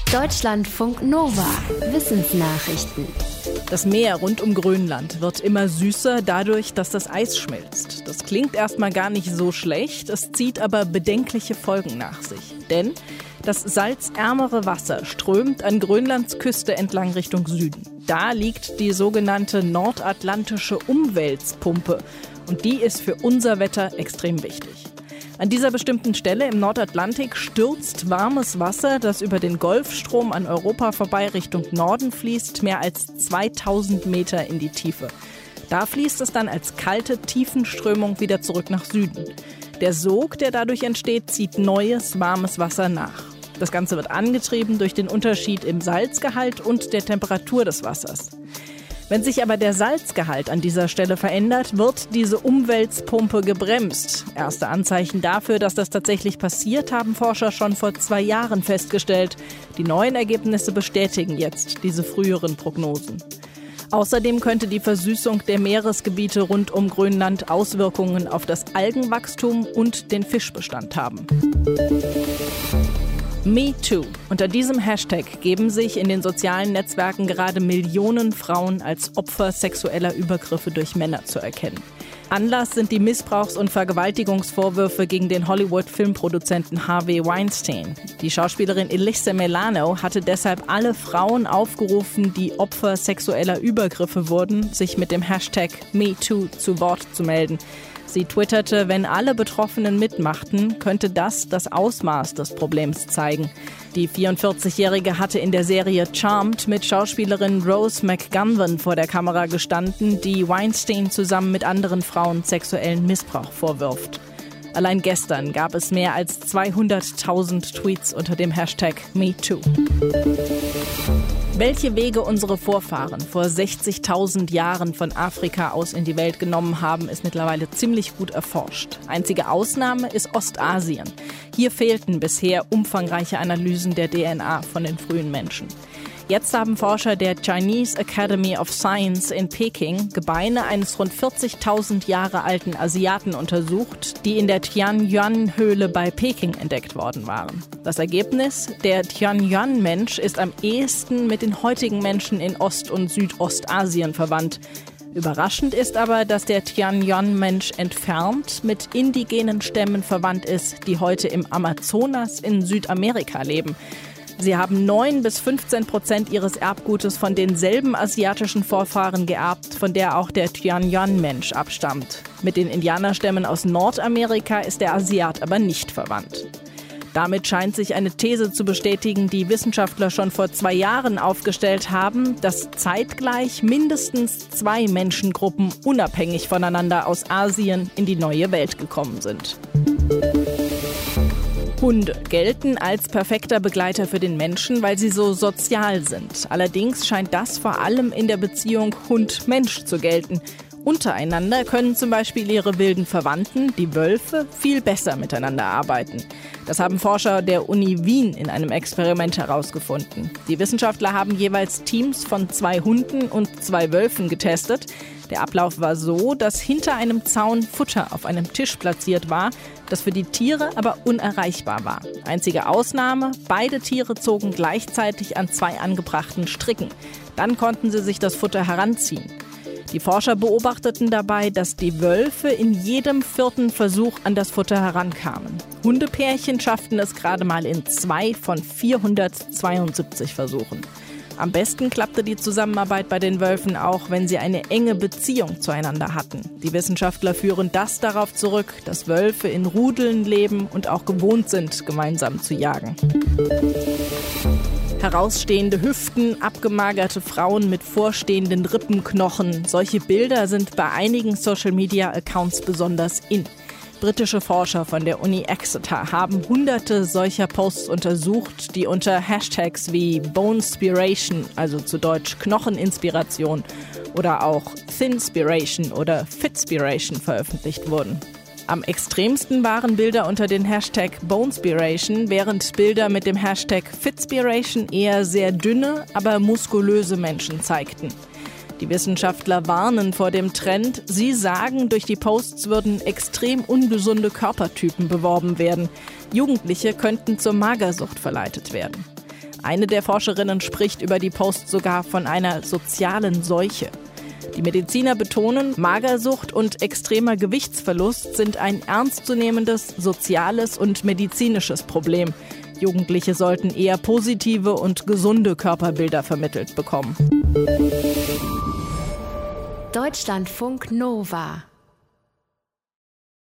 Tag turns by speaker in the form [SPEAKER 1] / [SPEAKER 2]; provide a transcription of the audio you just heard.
[SPEAKER 1] Deutschlandfunk Nova. Wissensnachrichten.
[SPEAKER 2] Das Meer rund um Grönland wird immer süßer dadurch, dass das Eis schmilzt. Das klingt erstmal gar nicht so schlecht, es zieht aber bedenkliche Folgen nach sich. Denn das salzärmere Wasser strömt an Grönlands Küste entlang Richtung Süden. Da liegt die sogenannte nordatlantische Umwälzpumpe. Und die ist für unser Wetter extrem wichtig. An dieser bestimmten Stelle im Nordatlantik stürzt warmes Wasser, das über den Golfstrom an Europa vorbei Richtung Norden fließt, mehr als 2000 Meter in die Tiefe. Da fließt es dann als kalte Tiefenströmung wieder zurück nach Süden. Der Sog, der dadurch entsteht, zieht neues, warmes Wasser nach. Das Ganze wird angetrieben durch den Unterschied im Salzgehalt und der Temperatur des Wassers. Wenn sich aber der Salzgehalt an dieser Stelle verändert, wird diese Umwälzpumpe gebremst. Erste Anzeichen dafür, dass das tatsächlich passiert, haben Forscher schon vor 2 Jahren festgestellt. Die neuen Ergebnisse bestätigen jetzt diese früheren Prognosen. Außerdem könnte die Versüßung der Meeresgebiete rund um Grönland Auswirkungen auf das Algenwachstum und den Fischbestand haben. MeToo. Unter diesem Hashtag geben sich in den sozialen Netzwerken gerade Millionen Frauen als Opfer sexueller Übergriffe durch Männer zu erkennen. Anlass sind die Missbrauchs- und Vergewaltigungsvorwürfe gegen den Hollywood-Filmproduzenten Harvey Weinstein. Die Schauspielerin Alyssa Milano hatte deshalb alle Frauen aufgerufen, die Opfer sexueller Übergriffe wurden, sich mit dem Hashtag MeToo zu Wort zu melden. Sie twitterte, wenn alle Betroffenen mitmachten, könnte das Ausmaß des Problems zeigen. Die 44-Jährige hatte in der Serie Charmed mit Schauspielerin Rose McGowan vor der Kamera gestanden, die Weinstein zusammen mit anderen Frauen sexuellen Missbrauch vorwirft. Allein gestern gab es mehr als 200.000 Tweets unter dem Hashtag MeToo. Welche Wege unsere Vorfahren vor 60.000 Jahren von Afrika aus in die Welt genommen haben, ist mittlerweile ziemlich gut erforscht. Einzige Ausnahme ist Ostasien. Hier fehlten bisher umfangreiche Analysen der DNA von den frühen Menschen. Jetzt haben Forscher der Chinese Academy of Science in Peking Gebeine eines rund 40.000 Jahre alten Asiaten untersucht, die in der Tianyuan-Höhle bei Peking entdeckt worden waren. Das Ergebnis? Der Tianyuan-Mensch ist am ehesten mit den heutigen Menschen in Ost- und Südostasien verwandt. Überraschend ist aber, dass der Tianyuan-Mensch entfernt mit indigenen Stämmen verwandt ist, die heute im Amazonas in Südamerika leben. Sie haben 9-15% ihres Erbgutes von denselben asiatischen Vorfahren geerbt, von der auch der Tianyuan-Mensch abstammt. Mit den Indianerstämmen aus Nordamerika ist der Asiat aber nicht verwandt. Damit scheint sich eine These zu bestätigen, die Wissenschaftler schon vor 2 Jahren aufgestellt haben, dass zeitgleich mindestens 2 Menschengruppen unabhängig voneinander aus Asien in die neue Welt gekommen sind. Hunde gelten als perfekter Begleiter für den Menschen, weil sie so sozial sind. Allerdings scheint das vor allem in der Beziehung Hund-Mensch zu gelten. Untereinander können zum Beispiel ihre wilden Verwandten, die Wölfe, viel besser miteinander arbeiten. Das haben Forscher der Uni Wien in einem Experiment herausgefunden. Die Wissenschaftler haben jeweils Teams von 2 Hunden und 2 Wölfen getestet. Der Ablauf war so, dass hinter einem Zaun Futter auf einem Tisch platziert war, das für die Tiere aber unerreichbar war. Einzige Ausnahme, beide Tiere zogen gleichzeitig an 2 angebrachten Stricken. Dann konnten sie sich das Futter heranziehen. Die Forscher beobachteten dabei, dass die Wölfe in jedem 4. Versuch an das Futter herankamen. Hundepärchen schafften es gerade mal in 2 von 472 Versuchen. Am besten klappte die Zusammenarbeit bei den Wölfen auch, wenn sie eine enge Beziehung zueinander hatten. Die Wissenschaftler führen das darauf zurück, dass Wölfe in Rudeln leben und auch gewohnt sind, gemeinsam zu jagen. Herausstehende Hüften, abgemagerte Frauen mit vorstehenden Rippenknochen. Solche Bilder sind bei einigen Social-Media-Accounts besonders in. Britische Forscher von der Uni Exeter haben Hunderte solcher Posts untersucht, die unter Hashtags wie Bonespiration, also zu Deutsch Knocheninspiration, oder auch Thinspiration oder Fitspiration veröffentlicht wurden. Am extremsten waren Bilder unter den Hashtag Bonespiration, während Bilder mit dem Hashtag Fitspiration eher sehr dünne, aber muskulöse Menschen zeigten. Die Wissenschaftler warnen vor dem Trend. Sie sagen, durch die Posts würden extrem ungesunde Körpertypen beworben werden. Jugendliche könnten zur Magersucht verleitet werden. Eine der Forscherinnen spricht über die Post sogar von einer sozialen Seuche. Die Mediziner betonen, Magersucht und extremer Gewichtsverlust sind ein ernstzunehmendes soziales und medizinisches Problem. Jugendliche sollten eher positive und gesunde Körperbilder vermittelt bekommen.
[SPEAKER 1] Deutschlandfunk Nova